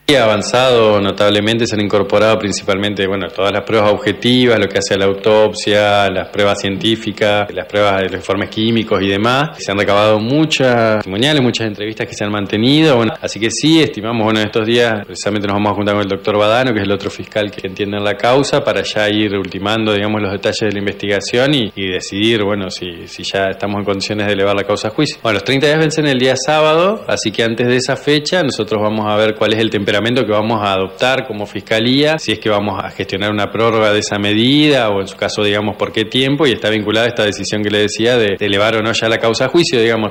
Ha avanzado notablemente, se han incorporado principalmente, todas las pruebas objetivas, lo que hace a la autopsia, las pruebas científicas, las pruebas de los informes químicos y demás. Se han recabado muchas testimoniales, muchas entrevistas que se han mantenido. Así que sí, estimamos, en estos días precisamente nos vamos a juntar con el doctor Badano, que es el otro fiscal que entiende la causa, para ya ir ultimando, los detalles de la investigación y decidir, si ya estamos en condiciones de elevar la causa a juicio. Los 30 días vencen el día sábado, así que antes de esa fecha nosotros vamos a ver cuál es el temperamento que vamos a adoptar como fiscalía, si es que vamos a gestionar una prórroga de esa medida o en su caso, por qué tiempo, y está vinculada a esta decisión que le decía de elevar o no ya la causa a juicio,